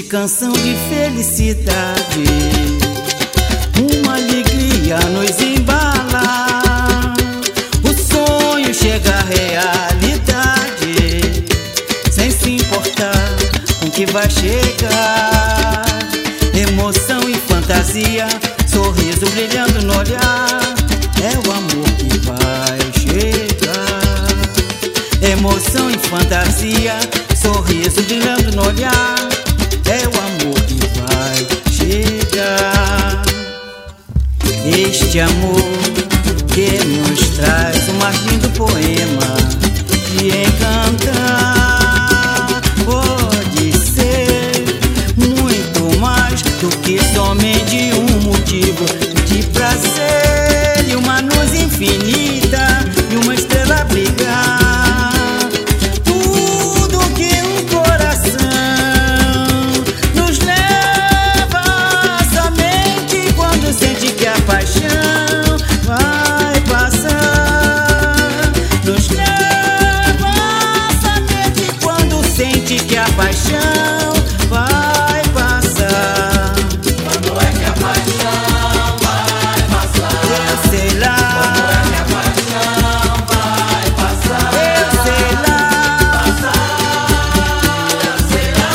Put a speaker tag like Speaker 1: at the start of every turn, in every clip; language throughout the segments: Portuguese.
Speaker 1: canção de felicidade, uma alegria nos embala. O sonho chega à realidade, sem se importar com o que vai chegar. Emoção e fantasia, sorriso brilhando no olhar, é o amor que vai chegar. Emoção e fantasia, sorriso brilhando no olhar, é o amor que vai chegar. Este amor que nos traz o mais lindo poema de encantar, pode ser muito mais do que somente um motivo de prazer e uma luz infinita e uma estrela brilhar. Que a paixão vai passar.
Speaker 2: Quando é que a paixão vai passar?
Speaker 1: Eu sei lá.
Speaker 2: Quando é que a paixão vai passar?
Speaker 1: Eu sei lá.
Speaker 2: Eu sei lá.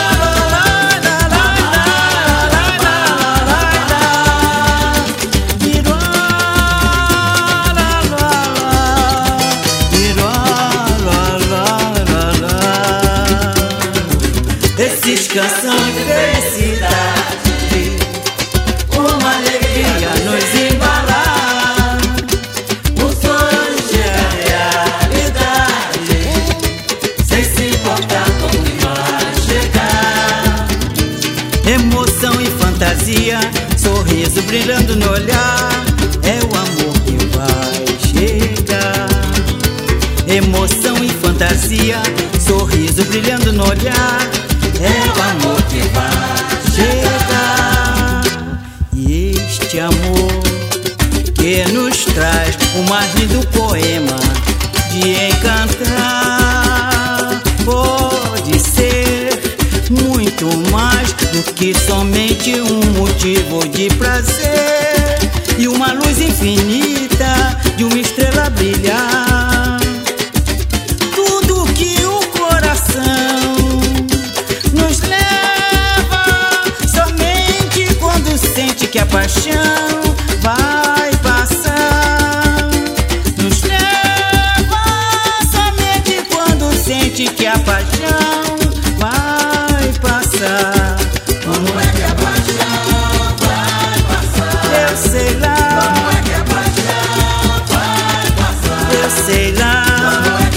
Speaker 1: Esses canção de felicidade, uma alegria nos embalar. O sonho chega à realidade, sem se importar com o que vai chegar. Emoção e fantasia, sorriso brilhando no olhar, é o amor que vai chegar. Emoção e fantasia, sorriso brilhando no olhar, é o amor que vai chegar. E este amor que nos traz o mais lindo poema de encantar, pode ser muito mais do que somente um motivo de prazer e uma luz infinita de uma estrela brilhar. Tudo que o coração nos leva, somente quando sente que a paixão vai passar. Nos leva, somente quando sente que a paixão vai passar.
Speaker 2: Como é que a paixão vai passar?
Speaker 1: Eu sei lá.
Speaker 2: Como é que a paixão vai passar?
Speaker 1: Eu sei lá.
Speaker 2: Como é